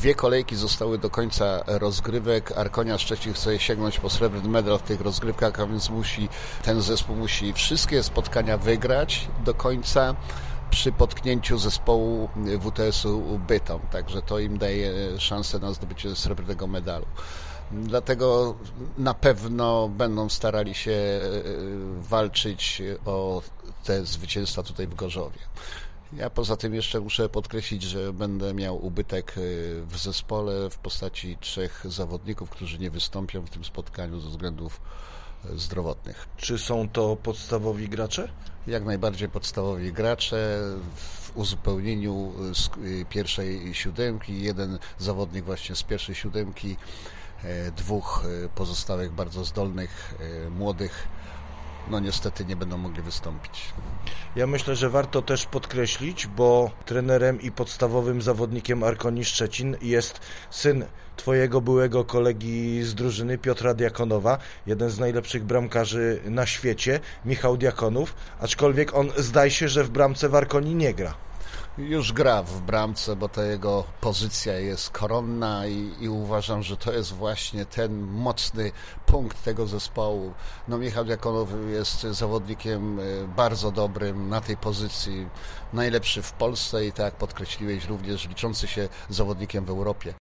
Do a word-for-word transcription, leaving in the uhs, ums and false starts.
Dwie kolejki zostały do końca rozgrywek. Arkonia Szczecin chce sięgnąć po srebrny medal w tych rozgrywkach, a więc musi, ten zespół musi wszystkie spotkania wygrać do końca przy potknięciu zespołu W T S-u Bytom. Także to im daje szansę na zdobycie srebrnego medalu. Dlatego na pewno będą starali się walczyć o te zwycięstwa tutaj w Gorzowie. Ja poza tym jeszcze muszę podkreślić, że będę miał ubytek w zespole w postaci trzech zawodników, którzy nie wystąpią w tym spotkaniu ze względów zdrowotnych. Czy są to podstawowi gracze? Jak najbardziej podstawowi gracze w uzupełnieniu z pierwszej siódemki. Jeden zawodnik właśnie z pierwszej siódemki, dwóch pozostałych bardzo zdolnych, młodych, no niestety nie będą mogli wystąpić. Ja myślę, że warto też podkreślić, bo trenerem i podstawowym zawodnikiem Arkonii Szczecin jest syn twojego byłego kolegi z drużyny, Piotra Diakonowa, jeden z najlepszych bramkarzy na świecie, Michał Diakonów, aczkolwiek on zdaje się, że w bramce w Arkonii nie gra. Już gra w bramce, bo ta jego pozycja jest koronna i, i uważam, że to jest właśnie ten mocny punkt tego zespołu. No Michał Diakonow jest zawodnikiem bardzo dobrym na tej pozycji, najlepszy w Polsce i tak jak podkreśliłeś, również liczący się zawodnikiem w Europie.